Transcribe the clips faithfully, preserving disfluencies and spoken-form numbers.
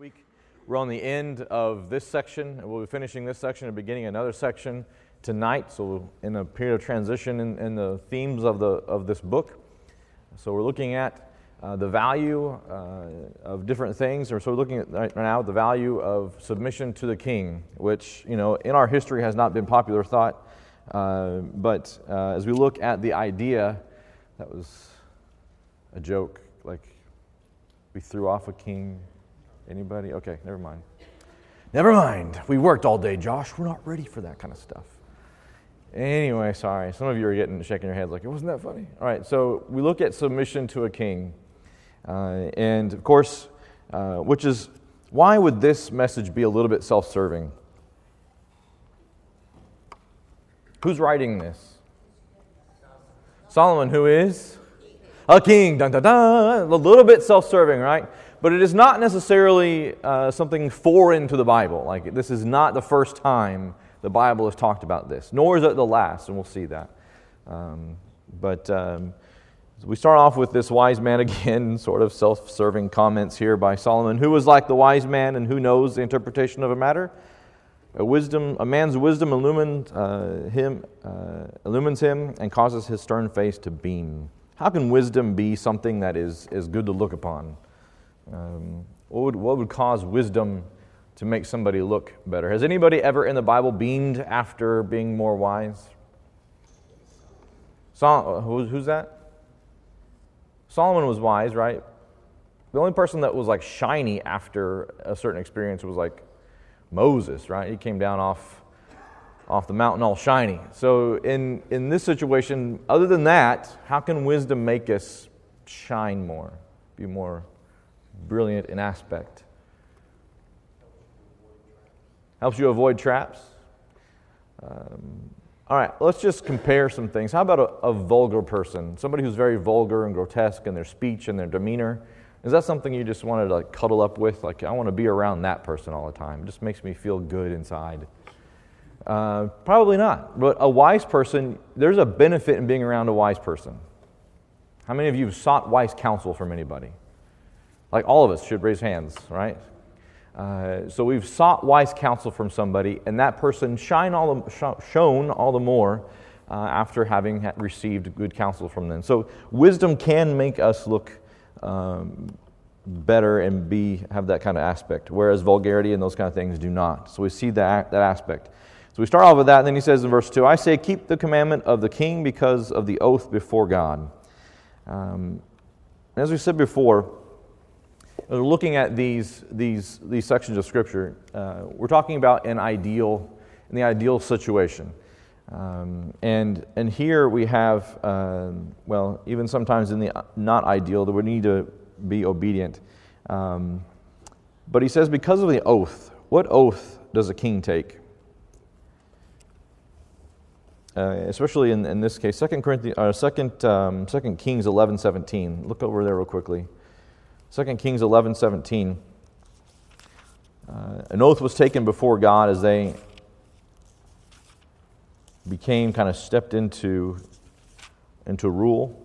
week. We're on the end of this section, and we'll be finishing this section and beginning another section tonight. So in a period of transition in, in the themes of the of this book. So we're looking at uh, the value uh, of different things. Or so we're looking at right now the value of submission to the king, which you know in our history has not been popular thought. Uh, but uh, as we look at the idea, that was a joke. Like we threw off a king. Anybody? Okay, never mind. Never mind. We worked all day, Josh. We're not ready for that kind of stuff. Anyway, sorry. Some of you are getting shaking your heads like, it wasn't that funny. All right, so we look at submission to a king. Uh, and, of course, uh, which is, why would this message be a little bit self-serving? Who's writing this? Solomon, who is? A king. Dun, dun, dun. A little bit self-serving, right? But it is not necessarily uh, something foreign to the Bible. Like this is not the first time the Bible has talked about this, nor is it the last, and we'll see that. Um, but um, we start off with this wise man again, sort of self-serving comments here by Solomon. Who was like the wise man, and who knows the interpretation of a matter? A wisdom, a man's wisdom illumines uh, him, uh, illumines him, and causes his stern face to beam. How can wisdom be something that is is good to look upon? Um, what would what would cause wisdom to make somebody look better? Has anybody ever in the Bible beamed after being more wise? Sol- who, who's that? Solomon was wise, right? The only person that was like shiny after a certain experience was like Moses, right? He came down off off the mountain all shiny. So in in this situation, other than that, how can wisdom make us shine more, be more brilliant in aspect? Helps you avoid traps. Um, all right, let's just compare some things. How about a, a vulgar person? Somebody who's very vulgar and grotesque in their speech and their demeanor. Is that something you just want to like cuddle up with? Like, I want to be around that person all the time. It just makes me feel good inside. Uh, probably not. But a wise person, there's a benefit in being around a wise person. How many of you have sought wise counsel from anybody? Like all of us should raise hands, right? Uh, so we've sought wise counsel from somebody, and that person shine all the, sh- shone all the more uh, after having ha- received good counsel from them. So wisdom can make us look um, better and be have that kind of aspect, whereas vulgarity and those kind of things do not. So we see that that aspect. So we start off with that, and then he says in verse two, I say, keep the commandment of the king because of the oath before God. Um, as we said before, looking at these these these sections of Scripture, uh, we're talking about an ideal, in the ideal situation, um, and and here we have, uh, well, even sometimes in the not ideal, that we need to be obedient. Um, but he says, because of the oath. What oath does a king take? Uh, especially in, in this case, Second Corinthians, uh, Second um, Second Kings eleven seventeen. Look over there real quickly. Second Kings eleven seventeen. Uh, an oath was taken before God as they became kind of stepped into into rule.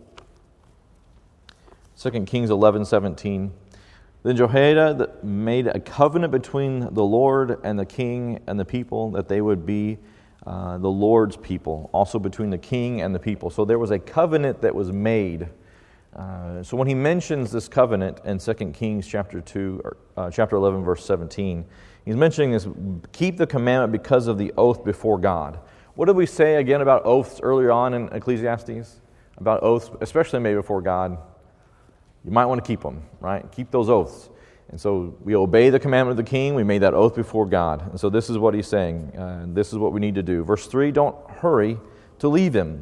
Second Kings eleven seventeen. Then Jehoiada made a covenant between the Lord and the king and the people that they would be uh, the Lord's people, also between the king and the people. So there was a covenant that was made. Uh, so when he mentions this covenant in Second Kings chapter two, or, uh, chapter eleven, verse seventeen, he's mentioning this: keep the commandment because of the oath before God. What did we say again about oaths earlier on in Ecclesiastes? About oaths, especially made before God. You might want to keep them, right? Keep those oaths. And so we obey the commandment of the king. We made that oath before God. And so this is what he's saying. Uh, this is what we need to do. Verse three: don't hurry to leave him.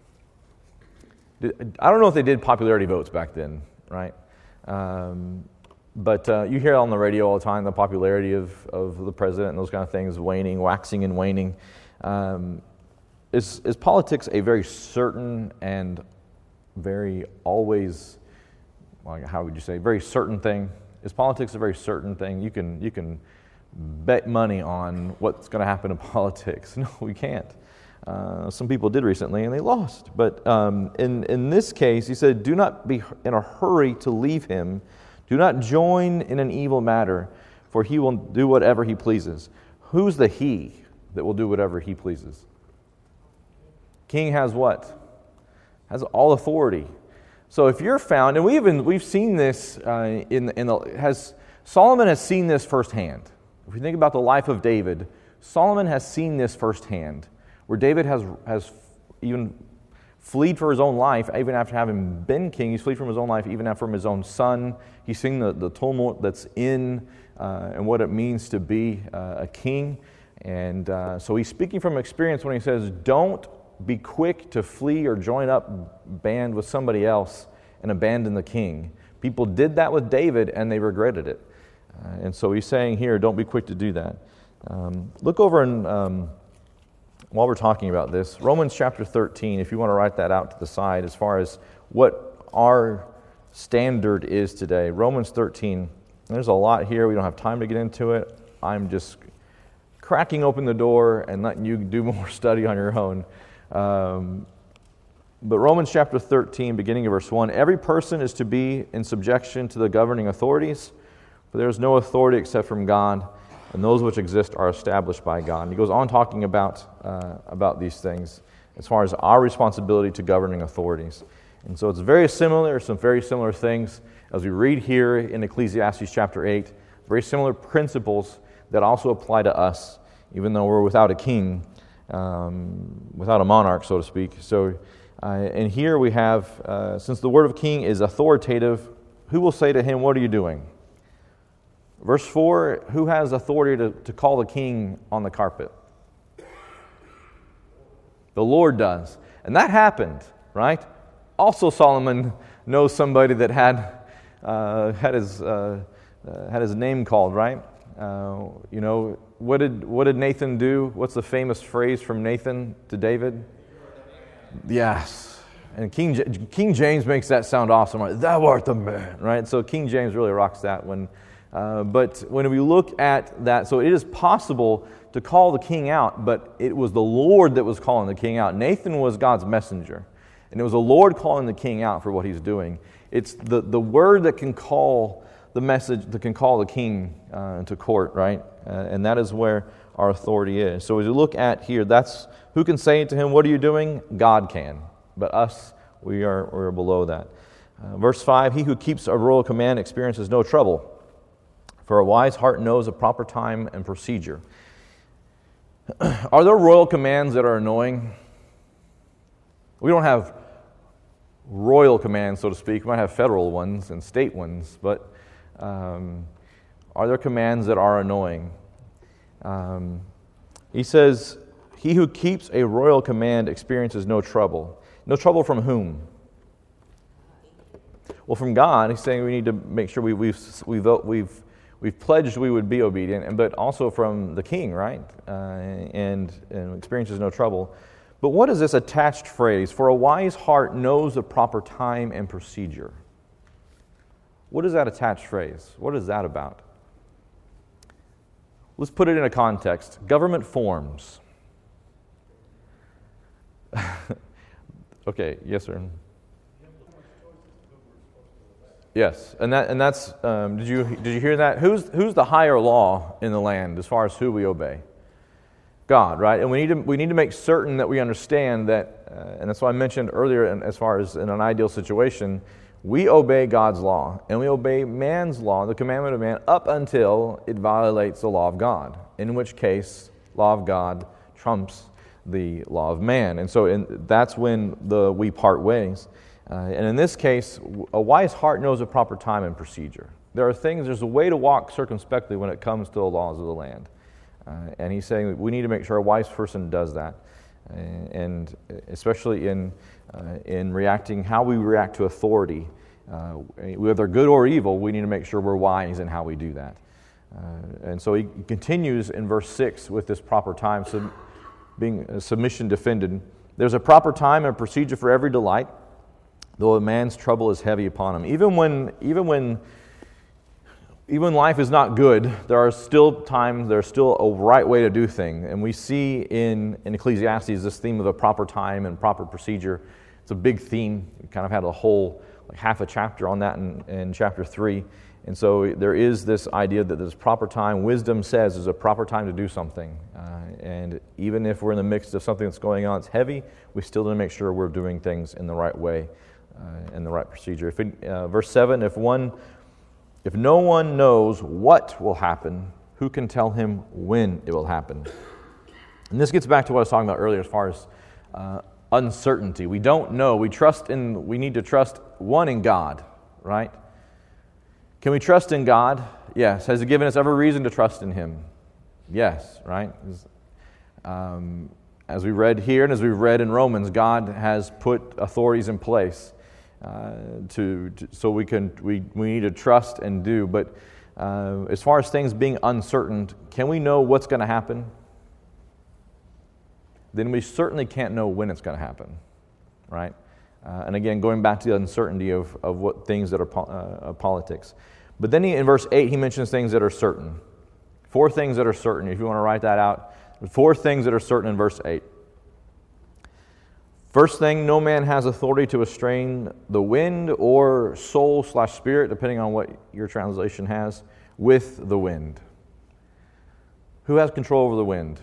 I don't know if they did popularity votes back then, right? Um, but uh, you hear on the radio all the time the popularity of, of the president and those kind of things waning, waxing and waning. Um, is, is politics a very certain and very always, well, how would you say, very certain thing? Is politics a very certain thing? You can you can bet money on what's going to happen in politics. No, we can't. Uh, some people did recently, and they lost. But um, in, in this case, he said, do not be in a hurry to leave him. Do not join in an evil matter, for he will do whatever he pleases. Who's the he that will do whatever he pleases? King has what? Has all authority. So if you're found, and we even we've seen this uh, in in the has Solomon has seen this firsthand. If we think about the life of David, Solomon has seen this firsthand, where David has has even fled for his own life, even after having been king. He's fled from his own life, even after from his own son. He's seen the, the tumult that's in uh, and what it means to be uh, a king. And uh, so he's speaking from experience when he says, don't be quick to flee or join up band with somebody else and abandon the king. People did that with David and they regretted it. Uh, and so he's saying here, don't be quick to do that. Um, look over in, um, while we're talking about this, Romans chapter thirteen, if you want to write that out to the side as far as what our standard is today. Romans thirteen, there's a lot here. We don't have time to get into it. I'm just cracking open the door and letting you do more study on your own. Um, but Romans chapter thirteen, beginning of verse one, every person is to be in subjection to the governing authorities, for there is no authority except from God, and those which exist are established by God. And he goes on talking about uh, about these things as far as our responsibility to governing authorities. And so it's very similar, some very similar things as we read here in Ecclesiastes chapter eight, very similar principles that also apply to us, even though we're without a king, um, without a monarch, so to speak. So, uh, and here we have, uh, since the word of king is authoritative, who will say to him, what are you doing? Verse four, who has authority to, to call the king on the carpet? The Lord does. And that happened, right? Also Solomon knows somebody that had uh, had his uh, uh, had his name called, right? Uh, you know, what did what did Nathan do? What's the famous phrase from Nathan to David? Yes. And King J- King James makes that sound awesome, right? Thou art the man, right? So King James really rocks that when Uh, but when we look at that, so it is possible to call the king out, but it was the Lord that was calling the king out. Nathan was God's messenger, and it was the Lord calling the king out for what he's doing. It's the, the word that can call the message, that can call the king uh, to court, right? Uh, and that is where our authority is. So as you look at here, that's who can say to him, what are you doing? God can. But us, we are, we are below that. Uh, verse five, he who keeps a royal command experiences no trouble, for a wise heart knows a proper time and procedure. Are there royal commands that are annoying? We don't have royal commands, so to speak. We might have federal ones and state ones, but um, are there commands that are annoying? Um, he says, he who keeps a royal command experiences no trouble. No trouble from whom? Well, from God. He's saying we need to make sure we, we've we've we've We've pledged we would be obedient, but also from the king, right? Uh, and, and experiences no trouble. But what is this attached phrase? For a wise heart knows the proper time and procedure. What is that attached phrase? What is that about? Let's put it in a context. Government forms. Okay, yes, sir. Yes, and that and that's. Um, did you did you hear that? Who's who's the higher law in the land as far as who we obey? God, right? And we need to we need to make certain that we understand that, uh, and that's why I mentioned earlier. And as far as in an ideal situation, we obey God's law and we obey man's law, the commandment of man, up until it violates the law of God. In which case, law of God trumps the law of man, and so in, that's when the we part ways. Uh, and in this case, a wise heart knows a proper time and procedure. There are things, there's a way to walk circumspectly when it comes to the laws of the land. Uh, and he's saying we need to make sure a wise person does that. Uh, and especially in uh, in reacting, how we react to authority, uh, whether good or evil, we need to make sure we're wise in how we do that. Uh, and so he continues in verse six with this proper time, so being uh, submission defended. There's a proper time and procedure for every delight, though a man's trouble is heavy upon him. Even when, even when, even when life is not good, there are still times, there's still a right way to do things. And we see in, in Ecclesiastes this theme of a proper time and proper procedure. It's a big theme. We kind of had a whole, like half a chapter on that in, in chapter three. And so there is this idea that there's proper time. Wisdom says there's a proper time to do something. Uh, and even if we're in the midst of something that's going on that's heavy, we still need to make sure we're doing things in the right way, uh, in the right procedure. If it, uh, verse seven, if one, if no one knows what will happen, who can tell him when it will happen? And this gets back to what I was talking about earlier as far as uh, uncertainty. We don't know. We trust in. We need to trust one in God, right? Can we trust in God? Yes. Has He given us every reason to trust in Him? Yes, right? Um, as we read here and as we've read in Romans, God has put authorities in place uh, to, to so we can we, we need to trust and do. But uh, as far as things being uncertain, can we know what's going to happen? Then we certainly can't know when it's going to happen, right? Uh, and again, going back to the uncertainty of, of what things that are po- uh, politics. But then he, in verse eight, he mentions things that are certain. Four things that are certain. If you want to write that out, four things that are certain in verse eight. First thing, no man has authority to restrain the wind or soul slash spirit, depending on what your translation has, with the wind. Who has control over the wind?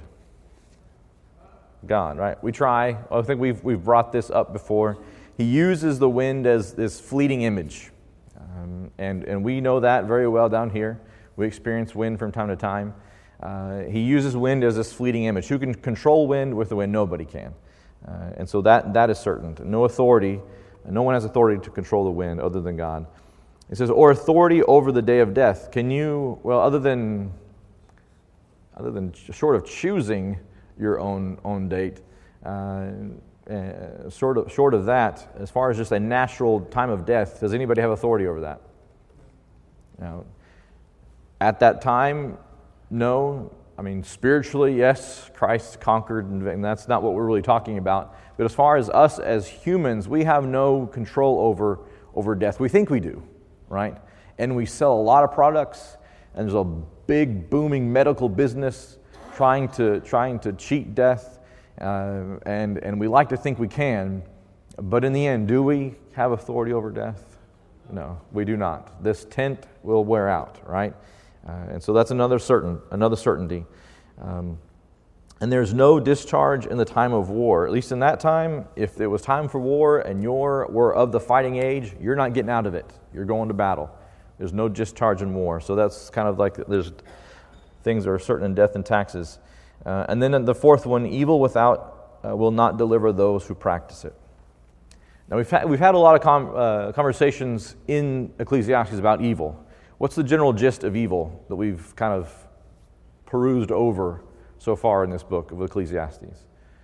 God, right? We try. I think we've we've brought this up before. He uses the wind as this fleeting image. Um, and, and we know that very well down here. We experience wind from time to time. Uh, he uses wind as this fleeting image. Who can control wind with the wind? Nobody can. Uh, and so that that is certain. No authority, no one has authority to control the wind other than God. It says, or authority over the day of death. Can you, well, other than, other than short of choosing your own own date, uh, Uh, sort of, short of that, as far as just a natural time of death, does anybody have authority over that? Now, at that time, no. I mean, spiritually, yes, Christ conquered, and that's not what we're really talking about. But as far as us as humans, we have no control over, over death. We think we do, right? And we sell a lot of products, and there's a big, booming medical business trying to trying to cheat death. Uh, and and we like to think we can, but in the end, do we have authority over death? No, we do not. This tent will wear out, right? Uh, and so that's another certain another certainty. Um, and there's no discharge in the time of war. At least in that time, if it was time for war and you were of the fighting age, you're not getting out of it. You're going to battle. There's no discharge in war. So that's kind of like there's things that are certain in death and taxes. Uh, and then the fourth one, evil without uh, will not deliver those who practice it. Now we've had, we've had a lot of com- uh, conversations in Ecclesiastes about evil. What's the general gist of evil that we've kind of perused over so far in this book of Ecclesiastes?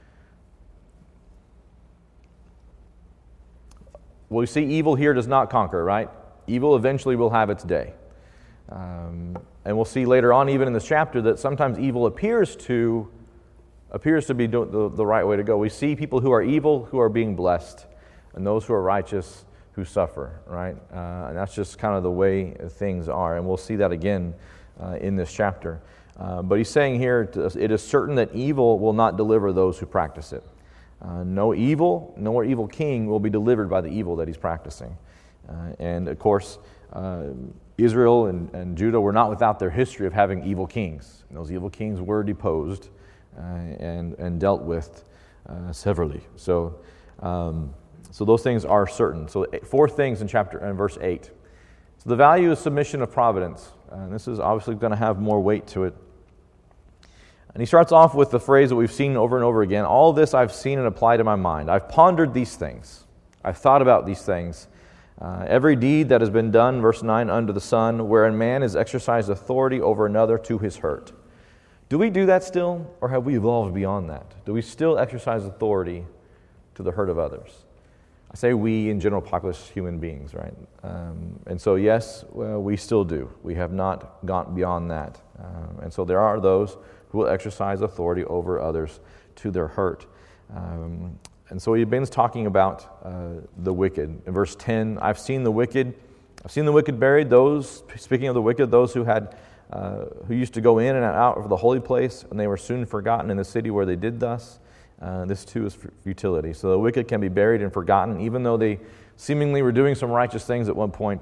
Well, we see evil here does not conquer, right? Evil eventually will have its day. Um, and we'll see later on, even in this chapter, that sometimes evil appears to appears to be the, the, the right way to go. We see people who are evil who are being blessed, and those who are righteous who suffer, right? Uh, and that's just kind of the way things are, and we'll see that again uh, in this chapter. Uh, but he's saying here, it is certain that evil will not deliver those who practice it. Uh, no evil, nor evil king will be delivered by the evil that he's practicing. Uh, and of course, uh, Israel and, and Judah were not without their history of having evil kings. And those evil kings were deposed uh, and and dealt with uh, severally. So, um, so those things are certain. So, four things in chapter and verse eight. So, the value of submission of providence. And this is obviously going to have more weight to it. And he starts off with the phrase that we've seen over and over again. All this I've seen and applied to my mind. I've pondered these things. I've thought about these things. Uh, every deed that has been done, verse nine, under the sun, wherein man has exercised authority over another to his hurt. Do we do that still, or have we evolved beyond that? Do we still exercise authority to the hurt of others? I say we, in general, populous human beings, right? Um, and so, yes, well, we still do. We have not gone beyond that. Um, and so there are those who will exercise authority over others to their hurt. Um, And so he begins talking about uh, the wicked. In verse ten, I've seen the wicked, I've seen the wicked buried, those, speaking of the wicked, those who had, uh, who used to go in and out of the holy place, and they were soon forgotten in the city where they did thus. Uh, this too is futility. So the wicked can be buried and forgotten, even though they seemingly were doing some righteous things at one point.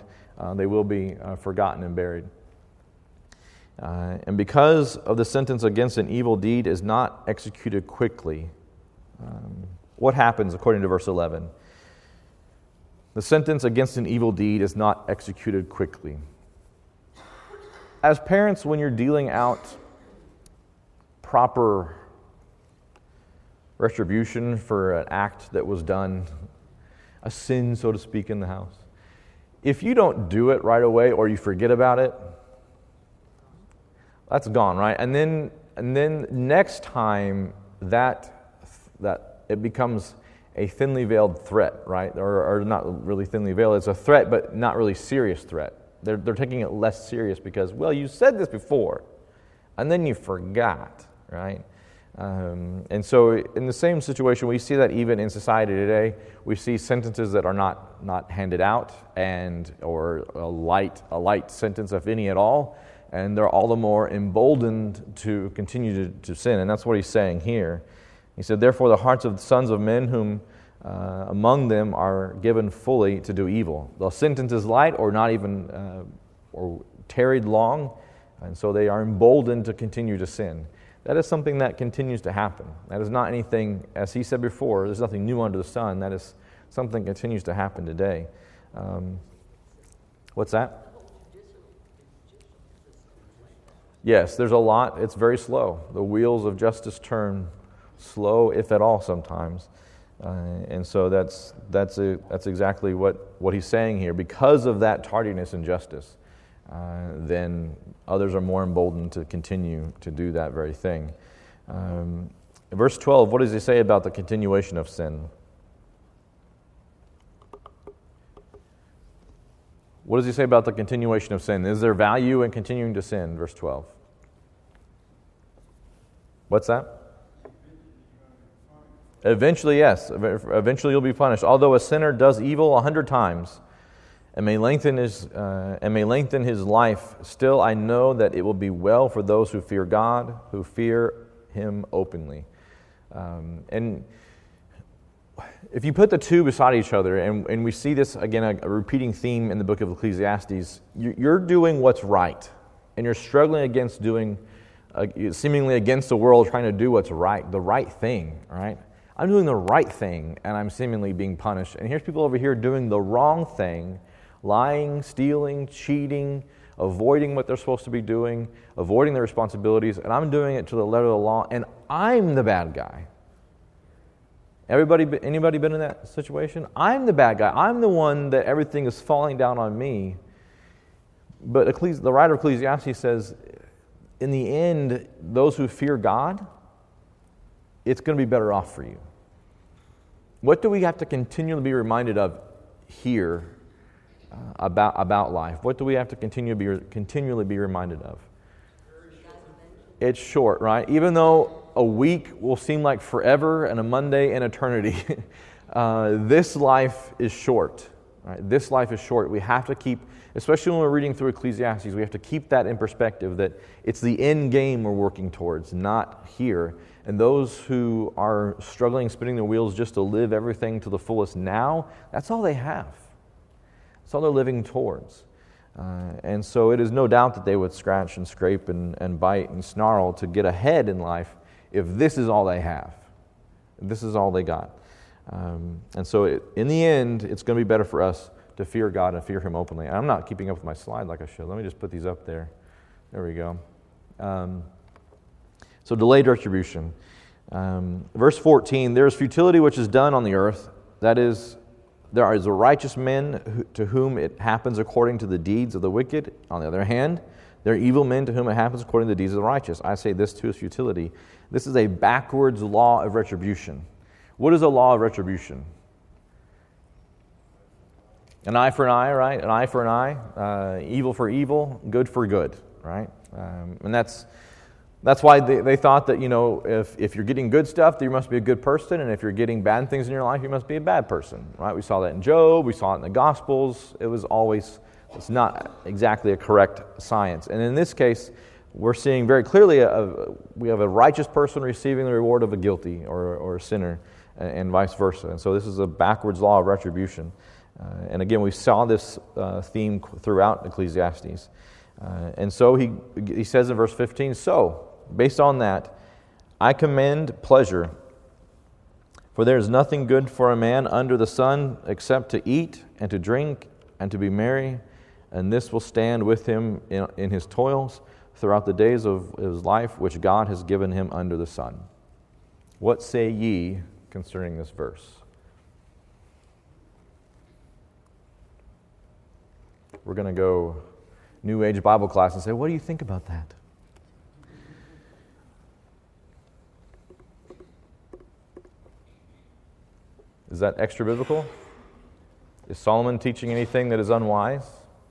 uh, they will be uh, forgotten and buried. Uh, and because of the sentence against an evil deed is not executed quickly, um, what happens according to verse eleven? The sentence against an evil deed is not executed quickly. As parents, when you're dealing out proper retribution for an act that was done, a sin, so to speak, in the house, if you don't do it right away or you forget about it, that's gone, right? And then, and then next time that that it becomes a thinly veiled threat, right? Or, or not really thinly veiled. It's a threat, but not really serious threat. They're they're taking it less serious because, well, you said this before, and then you forgot, right? Um, and so, in the same situation, we see that even in society today, we see sentences that are not not handed out, and or a light a light sentence, if any at all. And they're all the more emboldened to continue to, to sin. And that's what he's saying here. He said, therefore the hearts of the sons of men whom uh, among them are given fully to do evil. The sentence is light or not even uh, or tarried long, and so they are emboldened to continue to sin. That is something that continues to happen. That is not anything, as he said before, there's nothing new under the sun. That is something that continues to happen today. Um, what's that? Yes, there's a lot. It's very slow. The wheels of justice turn slow, if at all, sometimes. Uh, and so that's that's a, that's exactly what, what he's saying here. Because of that tardiness in justice, uh, then others are more emboldened to continue to do that very thing. Um, in verse twelve, what does he say about the continuation of sin? What does he say about the continuation of sin? Is there value in continuing to sin? Verse twelve. What's that? Eventually, yes. Eventually you'll be punished. Although a sinner does evil a hundred times and may lengthen his uh, and may lengthen his life, still I know that it will be well for those who fear God, who fear Him openly. Um, and if you put the two beside each other, and, and we see this, again, a, a repeating theme in the book of Ecclesiastes, you, you're doing what's right, and you're struggling against doing, uh, seemingly against the world, trying to do what's right, the right thing, right? I'm doing the right thing, and I'm seemingly being punished. And here's people over here doing the wrong thing, lying, stealing, cheating, avoiding what they're supposed to be doing, avoiding their responsibilities, and I'm doing it to the letter of the law, and I'm the bad guy. Everybody, anybody been in that situation? I'm the bad guy. I'm the one that everything is falling down on me. But Ecclesi- the writer of Ecclesiastes says, in the end, those who fear God, it's going to be better off for you. What do we have to continually be reminded of here uh, about about life? What do we have to continue to be continually be reminded of? It's short, right? Even though a week will seem like forever and a Monday an eternity, uh, this life is short. Right? This life is short. We have to keep, especially when we're reading through Ecclesiastes, we have to keep that in perspective, that it's the end game we're working towards, not here. And those who are struggling, spinning their wheels just to live everything to the fullest now, that's all they have. That's all they're living towards. Uh, and so it is no doubt that they would scratch and scrape and, and bite and snarl to get ahead in life if this is all they have. This is all they got. Um, and so it, in the end, it's going to be better for us to fear God and fear Him openly. And I'm not keeping up with my slide like I should. Let me just put these up there. There we go. Um, so delayed retribution. Um, verse fourteen, there is futility which is done on the earth. That is, there is a righteous men who, to whom it happens according to the deeds of the wicked. On the other hand, there are evil men to whom it happens according to the deeds of the righteous. I say this too is futility. This is a backwards law of retribution. What is a law of retribution? An eye for an eye, right? An eye for an eye. Uh, evil for evil. Good for good, right? Um, and that's that's why they, they thought that, you know, if, if you're getting good stuff, then you must be a good person. And if you're getting bad things in your life, you must be a bad person, right? We saw that in Job. We saw it in the Gospels. It was always, it's not exactly a correct science. And in this case, we're seeing very clearly a, a, we have a righteous person receiving the reward of a guilty or, or a sinner, and, and vice versa. And so this is a backwards law of retribution. Uh, and again, we saw this uh, theme throughout Ecclesiastes. Uh, and so he, he says in verse fifteen, so, based on that, I commend pleasure, for there is nothing good for a man under the sun except to eat and to drink and to be merry, and this will stand with him in, in his toils throughout the days of his life which God has given him under the sun. What say ye concerning this verse? We're going to go New Age Bible class and say, what do you think about that? Is that extra biblical? Is Solomon teaching anything that is unwise?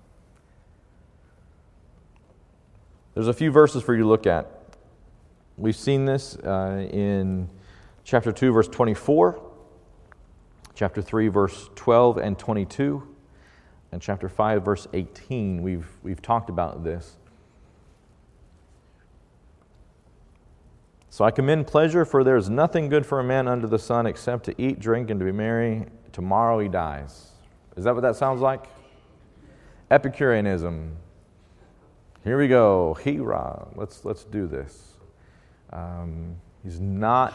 There's a few verses for you to look at. We've seen this uh, in chapter two, verse twenty-four, chapter three, verse twelve and twenty-two, and chapter five, verse eighteen. We've, we've talked about this. So I commend pleasure, for there is nothing good for a man under the sun except to eat, drink, and to be merry. Tomorrow he dies. Is that what that sounds like? Epicureanism. Here we go. Hurrah. Let's let's do this. Um, he's not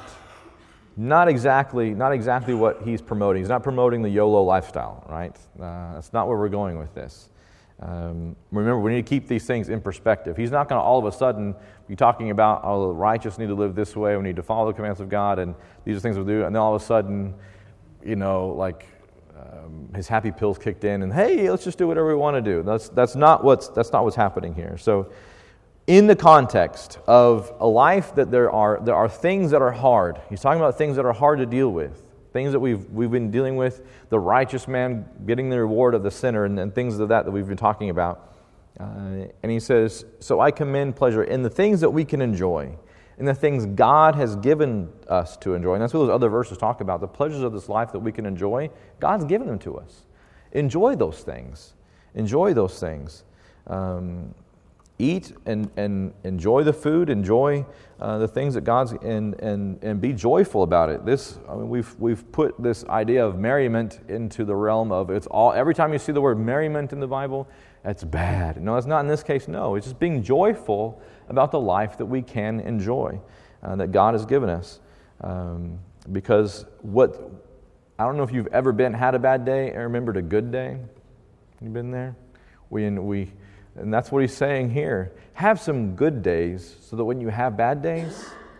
not exactly not exactly what he's promoting. He's not promoting the YOLO lifestyle, right? Uh, that's not where we're going with this. Um, remember, we need to keep these things in perspective. He's not going to all of a sudden be talking about, oh, the righteous need to live this way, we need to follow the commands of God, and these are things we'll do, and then all of a sudden, you know, like um, his happy pills kicked in, and hey, let's just do whatever we want to do. That's that's not what's that's not what's happening here. So, in the context of a life that there are there are things that are hard. He's talking about things that are hard to deal with. Things that we've we've been dealing with, the righteous man getting the reward of the sinner, and, and things of that that we've been talking about. Uh, and he says, so I commend pleasure in the things that we can enjoy, in the things God has given us to enjoy. And that's what those other verses talk about, the pleasures of this life that we can enjoy. God's given them to us. Enjoy those things. Enjoy those things. Um, eat and, and enjoy the food, enjoy uh, the things that God's, and, and, and be joyful about it. This, I mean, we've, we've put this idea of merriment into the realm of it's all, every time you see the word merriment in the Bible, that's bad. No, it's not in this case, no. It's just being joyful about the life that we can enjoy, uh, that God has given us. Um, because what, I don't know if you've ever been, had a bad day and remembered a good day. You been there? We, we, And that's what he's saying here. Have some good days so that when you have bad days,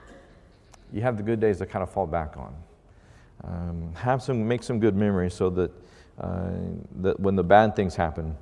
you have the good days to kind of fall back on. Um, have some, make some good memories so that uh, that when the bad things happen,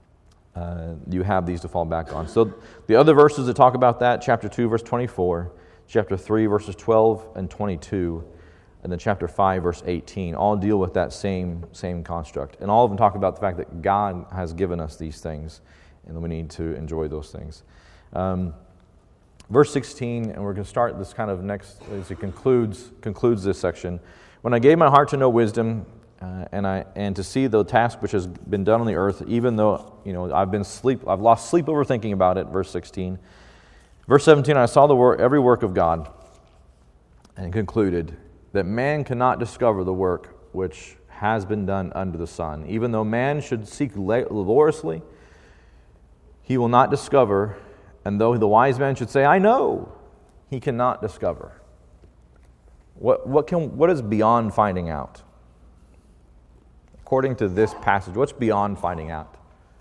uh, you have these to fall back on. So the other verses that talk about that, chapter two, verse twenty-four, chapter three, verses twelve and twenty-two, and then chapter five, verse eighteen, all deal with that same same construct. And all of them talk about the fact that God has given us these things, and we need to enjoy those things. Um, verse sixteen, and we're going to start this kind of next, as it concludes concludes this section. When I gave my heart to know wisdom, uh, and I and to see the task which has been done on the earth, even though you know I've been sleep, I've lost sleep over thinking about it. Verse sixteen, verse seventeen. I saw the work, every work of God, and concluded that man cannot discover the work which has been done under the sun. Even though man should seek laboriously, he will not discover, and though the wise man should say, I know, he cannot discover. What, what, can, what is beyond finding out? According to this passage, what's beyond finding out?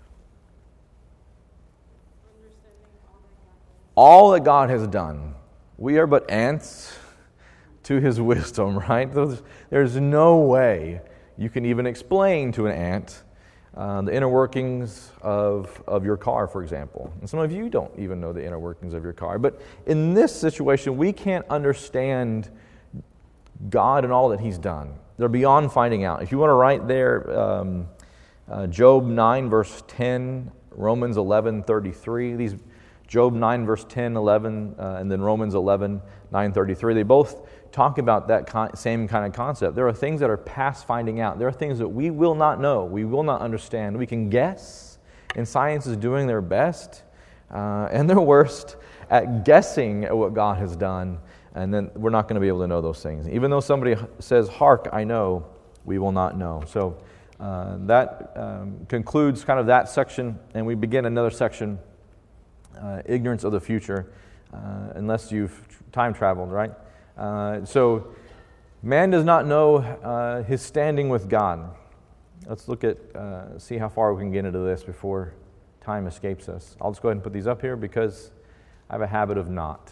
All that God has done. We are but ants to His wisdom, right? There's, there's no way you can even explain to an ant Uh, the inner workings of, of your car, for example. And some of you don't even know the inner workings of your car. But in this situation, we can't understand God and all that He's done. They're beyond finding out. If you want to write there, um, uh, Job nine, verse ten, Romans eleven, thirty-three. These Job nine, verse ten, eleven, uh, and then Romans eleven, nine, thirty-three. They both talk about that con- same kind of concept. There are things that are past finding out. There are things that we will not know, we will not understand. We can guess, and science is doing their best uh, and their worst at guessing at what God has done, and then we're not going to be able to know those things. Even though somebody says, hark, I know, we will not know. So uh, that um, concludes kind of that section, and we begin another section, uh, ignorance of the future, uh, unless you've time traveled, right? Uh, so man does not know uh, his standing with God. Let's look at, uh, see how far we can get into this before time escapes us. I'll just go ahead and put these up here because I have a habit of not.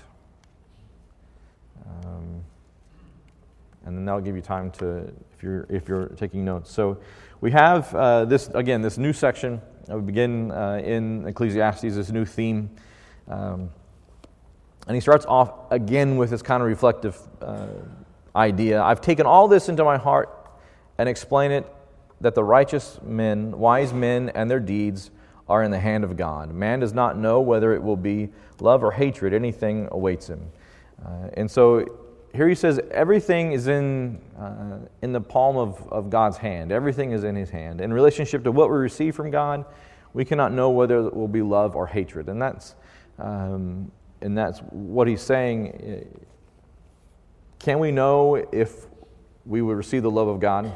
Um, and then that'll give you time to, if you're if you're taking notes. So we have uh, this, again, this new section. We begin uh, in Ecclesiastes, this new theme. Um, and he starts off again with this kind of reflective uh, idea. I've taken all this into my heart and explain it that the righteous men, wise men, and their deeds are in the hand of God. Man does not know whether it will be love or hatred. Anything awaits him. Uh, and so here he says everything is in uh, in the palm of, of God's hand. Everything is in his hand. In relationship to what we receive from God, we cannot know whether it will be love or hatred. And that's um, and that's what he's saying. Can we know if we would receive the love of God?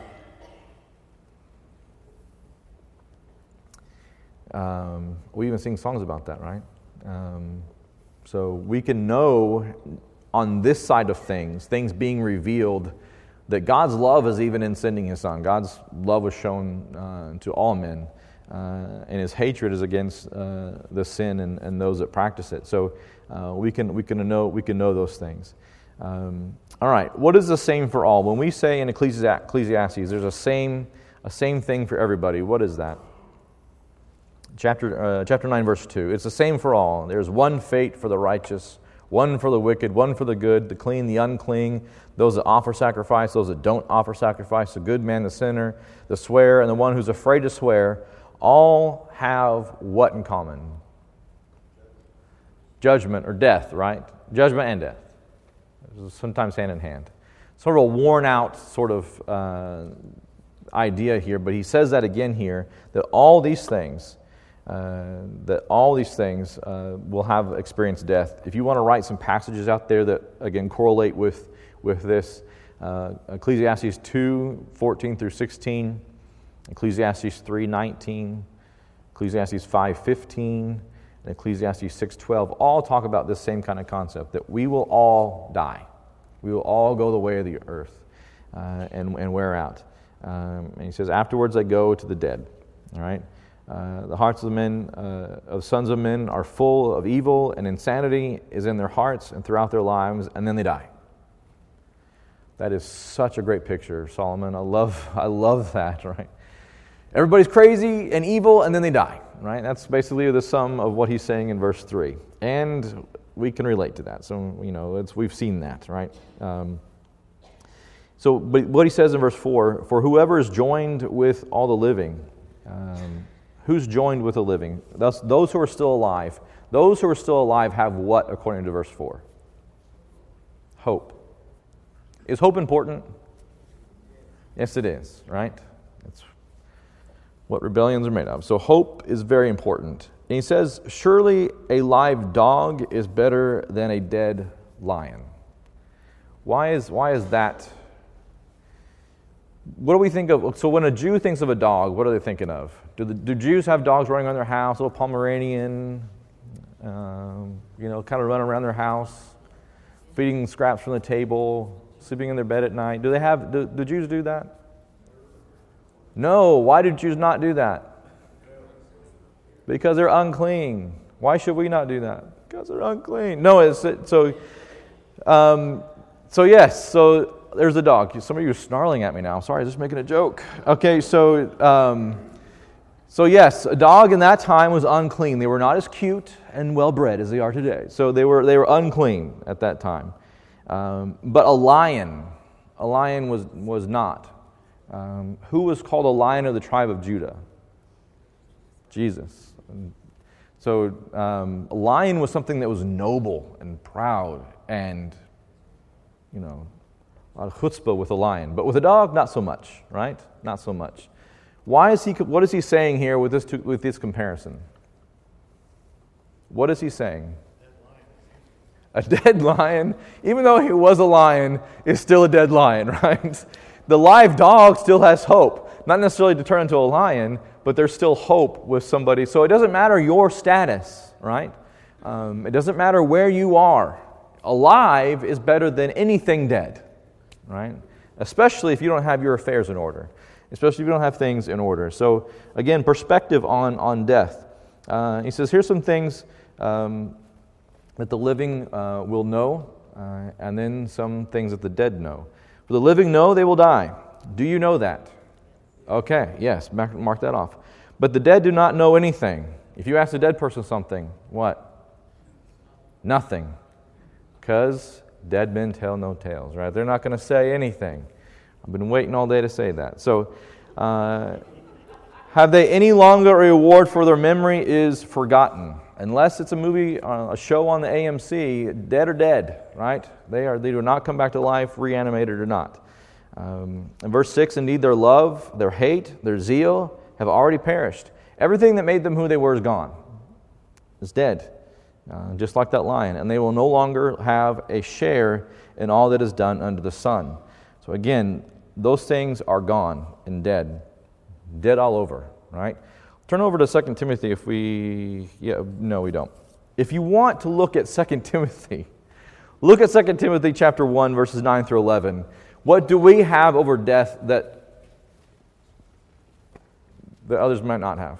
Um, we even sing songs about that, right? Um, so we can know on this side of things, things being revealed, that God's love is even in sending His Son. God's love was shown uh, to all men, uh, and His hatred is against uh, the sin and, and those that practice it. So uh, we can we can know we can know those things. Um, all right, what is the same for all? When we say in Ecclesiastes, there's a same a same thing for everybody. What is that? Chapter uh, chapter nine, verse two. It's the same for all. There's one fate for the righteous, one for the wicked, one for the good, the clean, the unclean, those that offer sacrifice, those that don't offer sacrifice, the good man, the sinner, the swearer, and the one who's afraid to swear, all have what in common? Judgment or death, right? Judgment and death. Sometimes hand in hand. Sort of a worn out sort of uh, idea here, but he says that again here, that all these things, Uh, that all these things uh, will have experienced death. If you want to write some passages out there that, again, correlate with, with this, uh, Ecclesiastes two, fourteen through sixteen, Ecclesiastes three, nineteen, Ecclesiastes five, fifteen, and Ecclesiastes six, twelve, all talk about this same kind of concept, that we will all die. We will all go the way of the earth uh, and, and wear out. Um, and he says, afterwards they go to the dead. All right? Uh, the hearts of the men, uh, of sons of men, are full of evil, and insanity is in their hearts and throughout their lives, and then they die. That is such a great picture, Solomon. I love, I love that. Right? Everybody's crazy and evil, and then they die. Right? That's basically the sum of what he's saying in verse three, and we can relate to that. So you know, it's, we've seen that, right? Um, so, but what he says in verse four: for whoever is joined with all the living. Um, Who's joined with the living? Thus, those who are still alive. Those who are still alive have what, according to verse four? Hope. Is hope important? Yes, it is, right? That's what rebellions are made of. So hope is very important. And he says, surely a live dog is better than a dead lion. Why is, why is that? What do we think of? So when a Jew thinks of a dog, what are they thinking of? Do, the, do Jews have dogs running around their house, a little Pomeranian, um, you know, kind of running around their house, feeding scraps from the table, sleeping in their bed at night? Do they have? Do, do Jews do that? No. Why do Jews not do that? Because they're unclean. Why should we not do that? Because they're unclean. No, it's so. Um, so yes, so. There's the dog. Some of you are snarling at me now. Sorry, I was just making a joke. Okay, so um, so yes, a dog in that time was unclean. They were not as cute and well-bred as they are today. So they were they were unclean at that time. Um, but a lion, a lion was was not. Um, who was called a lion of the tribe of Judah? Jesus. And so um, a lion was something that was noble and proud and, you know, a lot of chutzpah with a lion, but with a dog, not so much, right? Not so much. Why is he? What is he saying here with this with this comparison? What is he saying? A dead lion, even though he was a lion, is still a dead lion, right? The live dog still has hope. not necessarily to turn into a lion, but there's still hope with somebody. So it doesn't matter your status, right? Um, it doesn't matter where you are. Alive is better than anything dead, right? Especially if you don't have your affairs in order. Especially if you don't have things in order. So again, perspective on, on death. Uh, he says, here's some things um, that the living uh, will know, uh, and then some things that the dead know. For the living know they will die. Do you know that? Okay, yes, mark, mark that off. But the dead do not know anything. If you ask a dead person something, what? Nothing. Because dead men tell no tales, right? They're not going to say anything. I've been waiting all day to say that. So, uh, have they any longer a reward for their memory is forgotten? Unless it's a movie, uh, a show on the A M C, dead or dead, right? They are. They do not come back to life, reanimated or not. Um, in verse six, indeed their love, their hate, their zeal have already perished. Everything that made them who they were is gone. It's dead, uh, just like that lion. And they will no longer have a share in all that is done under the sun. So again, those things are gone and dead. Dead all over, right? Turn over to Second Timothy if we... Yeah, no, we don't. If you want to look at Second Timothy, look at Second Timothy chapter one, verses nine through eleven. What do we have over death that, that others might not have?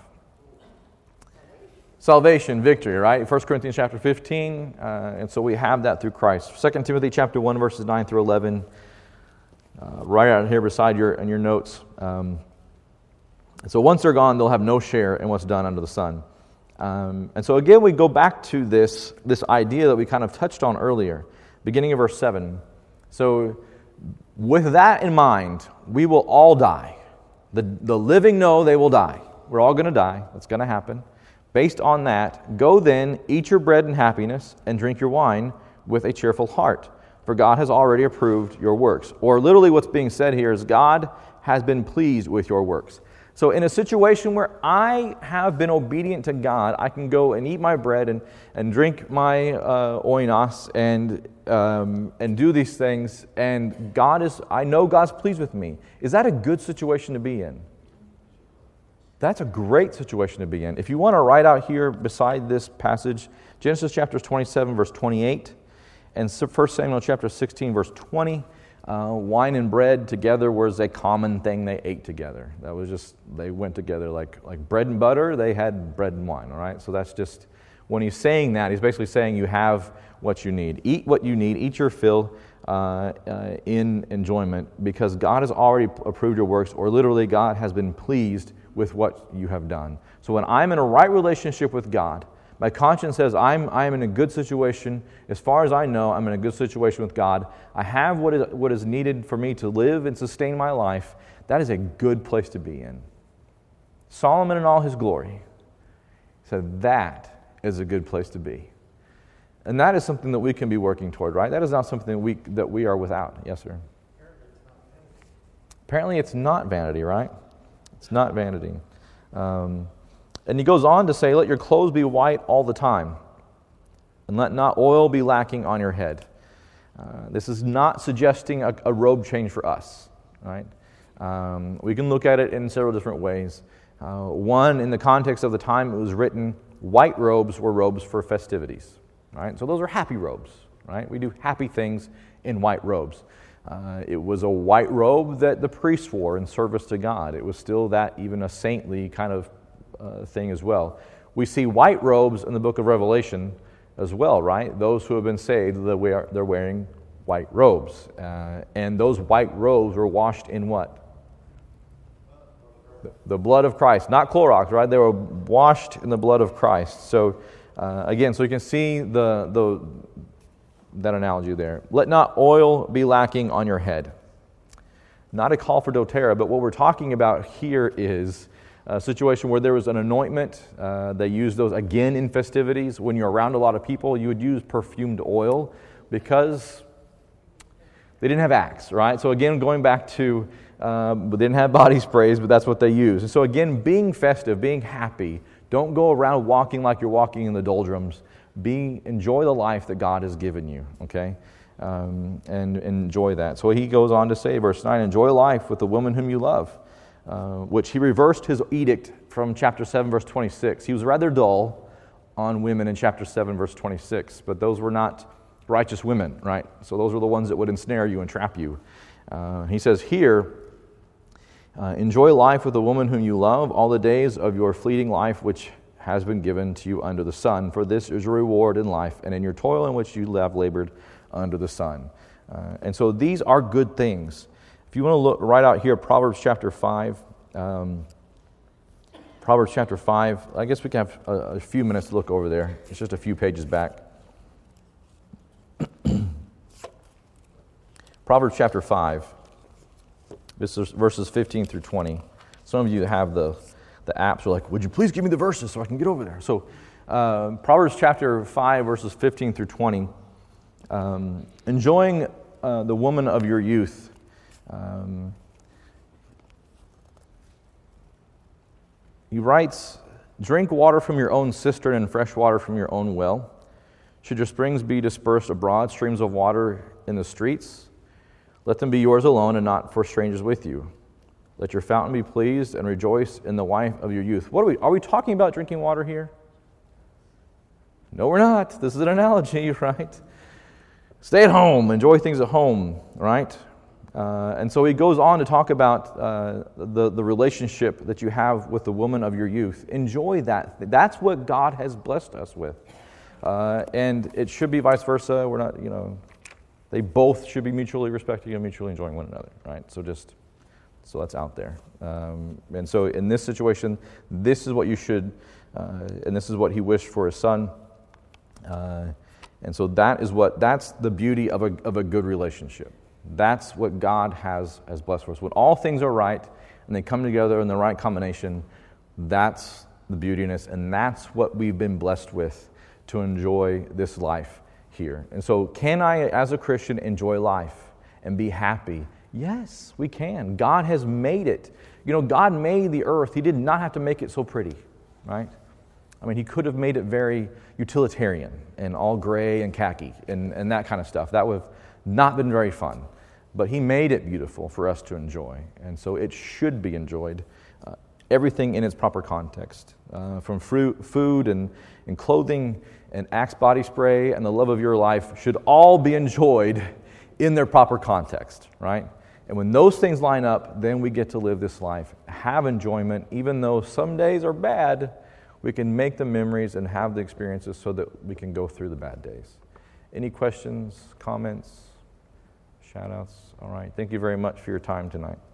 Salvation, victory, right? First Corinthians chapter fifteen, uh, and so we have that through Christ. Second Timothy chapter one, verses nine through eleven. Uh, right out here beside your in your notes. Um, so once they're gone, they'll have no share in what's done under the sun. Um, and so again, we go back to this, this idea that we kind of touched on earlier, beginning of verse seven. So with that in mind, we will all die. The, the living know they will die. We're all going to die. That's going to happen. Based on that, go then, eat your bread in happiness, and drink your wine with a cheerful heart. For God has already approved your works. Or literally what's being said here is God has been pleased with your works. So in a situation where I have been obedient to God, I can go and eat my bread and, and drink my uh, oinos and um, and do these things, and God is, I know God's pleased with me. Is that a good situation to be in? That's a great situation to be in. If you want to write out here beside this passage, Genesis chapter twenty-seven, verse twenty-eight, and First Samuel chapter sixteen, verse twenty, uh, wine and bread together was a common thing they ate together. That was just, they went together like, like bread and butter, they had bread and wine, all right? So that's just, when he's saying that, he's basically saying you have what you need. Eat what you need, eat your fill uh, uh, in enjoyment, because God has already approved your works, or literally God has been pleased with what you have done. So when I'm in a right relationship with God, my conscience says I'm I'm in a good situation. As far as I know, I'm in a good situation with God. I have what is what is needed for me to live and sustain my life. That is a good place to be in. Solomon in all his glory said that is a good place to be. And that is something that we can be working toward, right? That is not something that we that we are without. Yes, sir. Apparently it's not vanity, right? It's not vanity. Um, and he goes on to say, let your clothes be white all the time, and let not oil be lacking on your head. Uh, this is not suggesting a, a robe change for us, right? Um, we can look at it in several different ways. Uh, one, in the context of the time it was written, white robes were robes for festivities, right? So those are happy robes, right? We do happy things in white robes. Uh, it was a white robe that the priests wore in service to God. It was still that, even a saintly kind of uh, thing as well. We see white robes in the book of Revelation as well, right? Those who have been saved, they're wearing white robes. Uh, and those white robes were washed in what? The blood of Christ. Not Clorox, right? They were washed in the blood of Christ. So, uh, again, so you can see the the that analogy there. Let not oil be lacking on your head. Not a call for doTERRA, but what we're talking about here is a situation where there was an anointment. Uh, they used those again in festivities. When you're around a lot of people, you would use perfumed oil because they didn't have Axe, right? So again, going back to, um, they didn't have body sprays, but that's what they used. And so again, being festive, being happy, don't go around walking like you're walking in the doldrums. Be enjoy the life that God has given you, okay? Um, and, and enjoy that. So he goes on to say, verse nine, enjoy life with the woman whom you love. uh, which he reversed his edict from chapter seven, verse twenty-six. He was rather dull on women in chapter seven, verse twenty-six, but those were not righteous women, right? So those were the ones that would ensnare you and trap you. Uh, he says here, uh, enjoy life with a woman whom you love all the days of your fleeting life, which has been given to you under the sun, for this is your reward in life and in your toil in which you have labored under the sun. Uh, and so these are good things. If you want to look right out here, Proverbs chapter five, um, Proverbs chapter five, I guess we can have a, a few minutes to look over there. It's just a few pages back. Proverbs chapter five, this is verses fifteen through twenty. Some of you have the The apps are like, would you please give me the verses so I can get over there? So uh, Proverbs chapter five, verses fifteen through twenty. Um, enjoying uh, the woman of your youth. Um, he writes, drink water from your own cistern and fresh water from your own well. Should your springs be dispersed abroad, streams of water in the streets, let them be yours alone and not for strangers with you. Let your fountain be pleased and rejoice in the wife of your youth. What are we, are we talking about drinking water here? No, we're not. This is an analogy, right? Stay at home, enjoy things at home, right? Uh, and so he goes on to talk about uh, the, the relationship that you have with the woman of your youth. Enjoy that. That's what God has blessed us with. Uh, and it should be vice versa. We're not, you know, they both should be mutually respecting and mutually enjoying one another, right? So just... So that's out there. Um, and so in this situation, this is what you should, uh, and this is what he wished for his son. Uh, and so that is what, that's the beauty of a, of a good relationship. That's what God has, has blessed for us. When all things are right and they come together in the right combination, that's the beautiness, and that's what we've been blessed with to enjoy this life here. And so can I, as a Christian, enjoy life and be happy? Yes, we can. God has made it. You know, God made the earth. He did not have to make it so pretty, right? I mean, he could have made it very utilitarian and all gray and khaki and, and that kind of stuff. That would have not been very fun. But he made it beautiful for us to enjoy. And so it should be enjoyed. Uh, everything in its proper context. Uh, from fruit, food and, and clothing and Axe body spray and the love of your life should all be enjoyed in their proper context, right? And when those things line up, then we get to live this life, have enjoyment, even though some days are bad, we can make the memories and have the experiences so that we can go through the bad days. Any questions, comments, shout-outs? All right. Thank you very much for your time tonight.